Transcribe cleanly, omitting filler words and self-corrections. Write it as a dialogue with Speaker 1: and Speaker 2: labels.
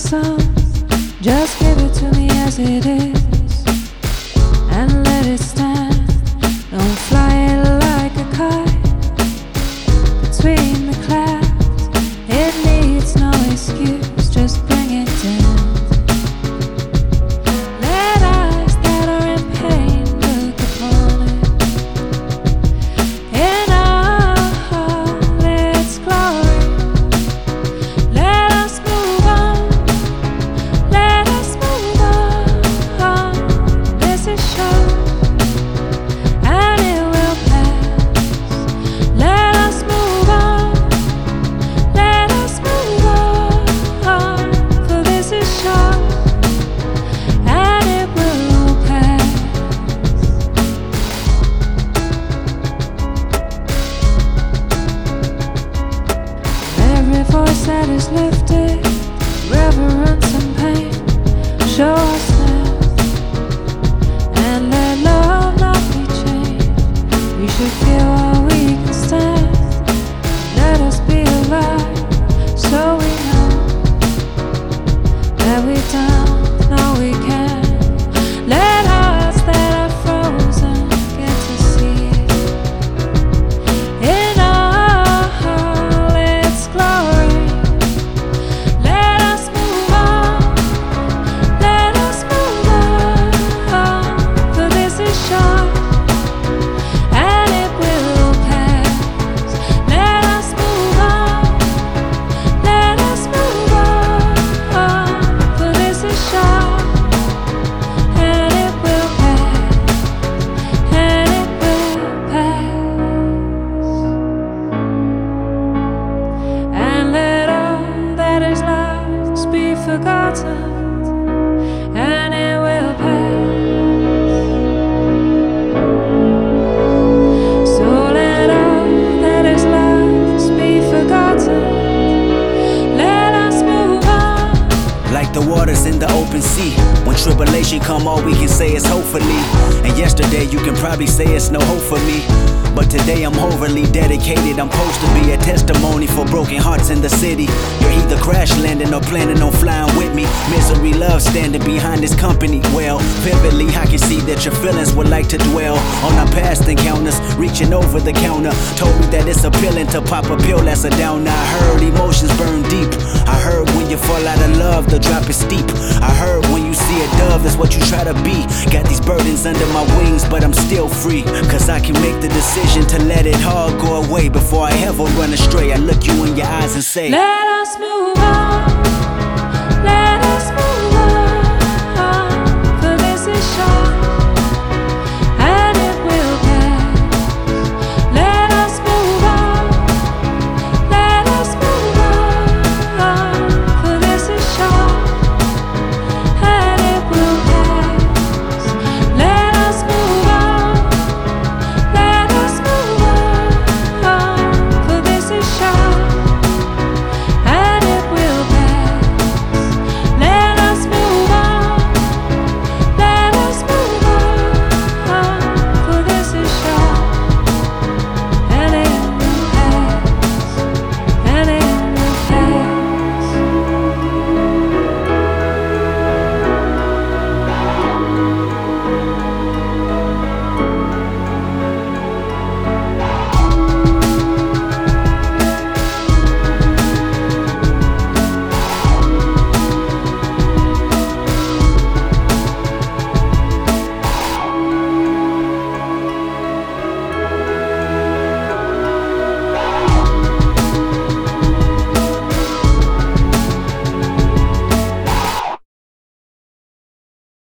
Speaker 1: sun. Just give it to me as it is and let it stand. Don't fly it like a kite between the clouds. It needs no excuse, just bring it down. Let eyes that are in pain look upon it in all its glory. Let us move on, let us move on. This is short and it will pass. Let us move on, let us move on. For this is short and it will pass. Every voice that is lifted, reverence and pain, show us now, and let love not be chained. We should feel all we can stand. Let us be alive, so we know that we've done all we can. Let us that are frozen get to see it in all its glory. Let us move on, let us move on. For this is short and it will pass. Let us move on, let us move on. For this is short and it will pass, and it will pass. And let all that is lost be forgotten, and it will pass. So let all that is lost be forgotten. Let us move on.
Speaker 2: Like the waters in the open sea, when tribulation come, all we can say is hopefully. And yesterday you can probably say it's no hope for me, but today I'm overly dedicated. I'm supposed to be a testimony for broken hearts in the city. You're either crash landing or planning on flying with me. Misery loves standing behind this company. Well, vividly I can see that your feelings would like to dwell on our past encounters, reaching over the counter. Told me that it's appealing to pop a pill that's a downer. I heard emotions burn deep. I heard when you fall out of love, the drop is steep. I heard when you see a dove, that's what you try to be. Got these burdens under my wings, but I'm still free, cause I can make the decision to let it all go away before I ever run astray. I look you in your eyes and say,
Speaker 1: Let us move on.